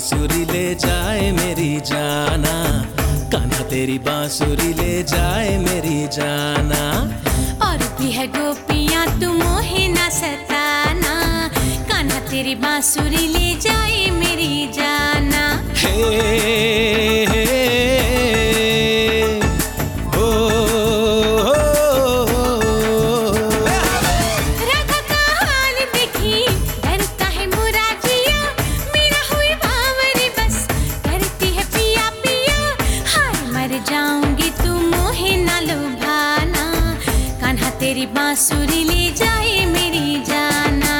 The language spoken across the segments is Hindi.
बांसुरी ले जाए मेरी जाना, कान्हा तेरी बांसुरी ले जाए मेरी जाना। और भी है गोपियाँ तू मोहे ना सताना, कान्हा तेरी बांसुरी ले जाए मेरी जाना। राधा का हाल देखी डरता है मुराजिया, मेरा हुई बावरी बस करती है पिया पिया। हाय मर जाऊंगी तू मोहे ना लुभाना, कान्हा तेरी बांसुरी ले जाए मेरी जाना।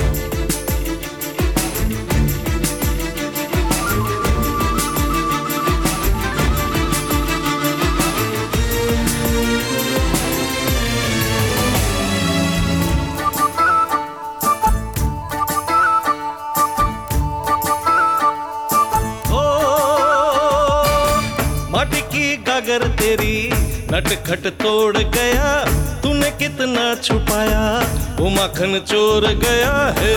मटकी गागर तेरी नटखट तोड़ गया, तूने कितना छुपाया वो माखन चोर गया है।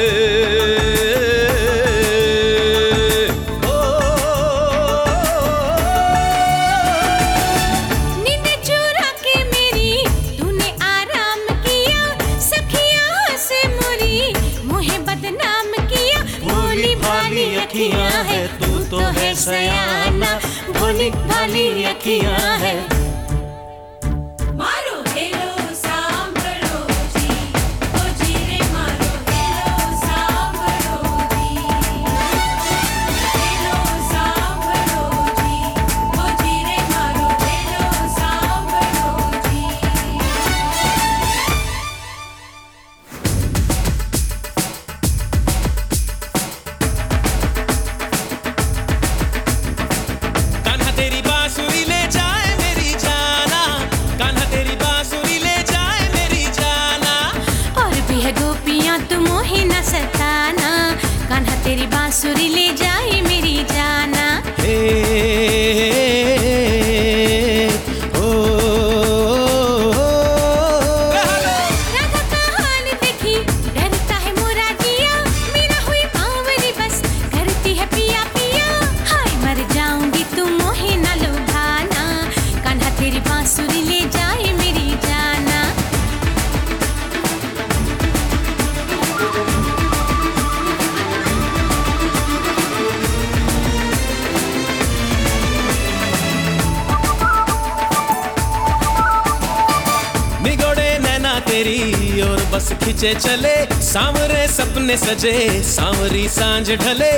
नींद चुरा के मेरी तूने आराम किया, सखियां से मोरी मुझे बदनाम किया। भोली भाली अखियां है तू तो है सयाना, भोली भाली अखियां है। मारो हेलो सांभरो जी, ओ जी रे मारो हेलो सांभरो जी, हेलो सांभरो जी, ओ जी रे मारो हेलो सांभरो जी। कान्हा तेरी बांसुरी ले जाए मेरी जाना, कान्हा तेरी बांसुरी ले जाए मेरी जाना। और भी है गोपियाँ तू मोहे ना सताना, कान्हा तेरी बांसुरी ले जाए मेरी जाना। राधा का हाल देखी डरता है मुराजिया, मेरा हुई बावरी बस करती है पिया पिया। हाय मर जाऊंगी तू मोहे ना लुभाना, कान्हा तेरी बांसुरी ले जाए मेरी जाना। निगोड़े नैना तेरी और बस खिंचे चले, सांवरे सपने सजे सांवरी सांझ ढले।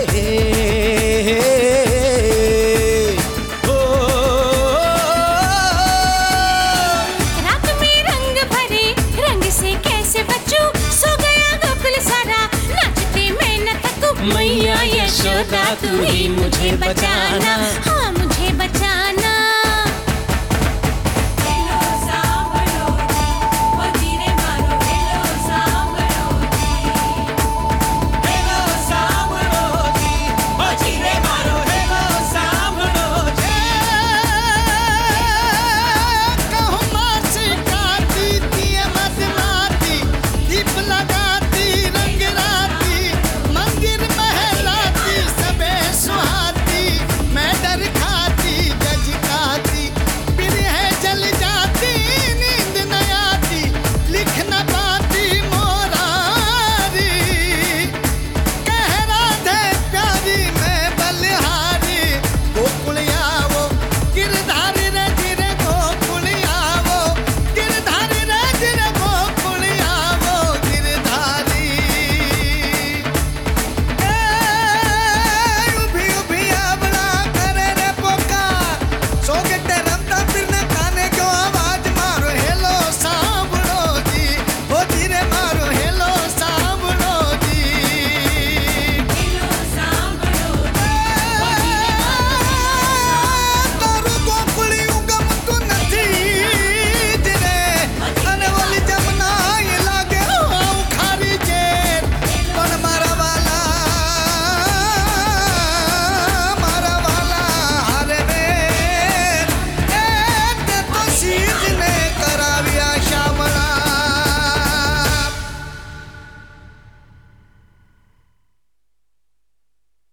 रात में रंग भरे रंग से कैसे बचूं, सो गया गोकुल सारा नाचते मैं न थकूं। मैया यशोदा तू ही मुझे बचाना, हाँ